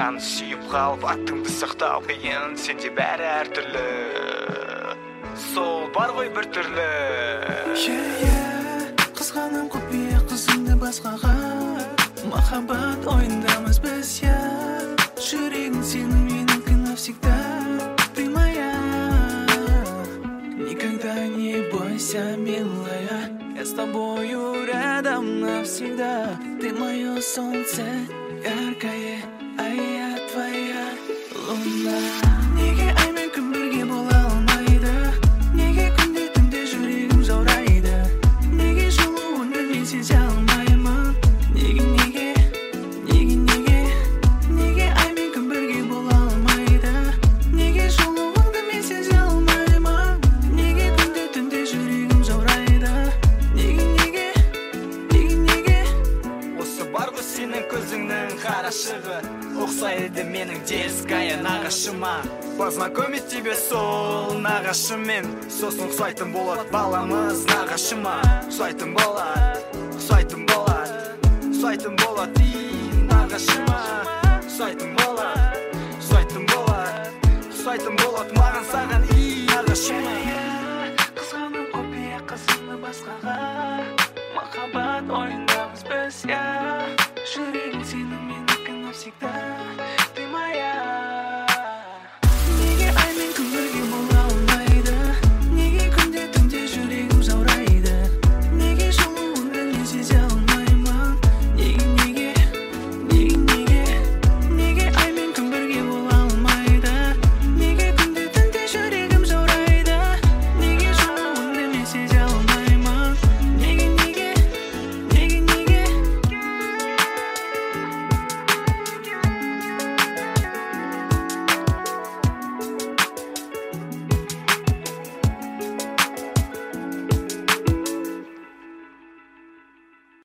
жаны сүйіп қалып аттыңды сақтау қиын, сенде бәрі әртүрлі, сол бар ғой бір түрлі. Қызғанам құпия қызыңды басқаға, махаббат ойындамыз біз, жүрегің сенің менікі навсегда. Ты моя, никогда не бойся, милая, я с тобою рядом навсегда. Ты мое солнце яркое, а я твоя луна. Неге ай мен күн бірге бола алмайды, неге күнде түнде жүрегім жаурайды, неге жылуын білмей сезе алмаймын, неге ай мен күн бірге бола алмайды, неге жылуыңды мен сезе алмаймын, неге күнде түнде жүрегім жаурайды, неге Осы бар ғой сенің көзіңнің қарашығы, ұқсайды менің дерзкая нағашыма. Познакомить тебе сол нағашымен, сосын ұқсайтын болады баламыз нағашыма. Ұқсайтын болады и нағашыма. Ұқсайтын болады маған саған и нағашыма.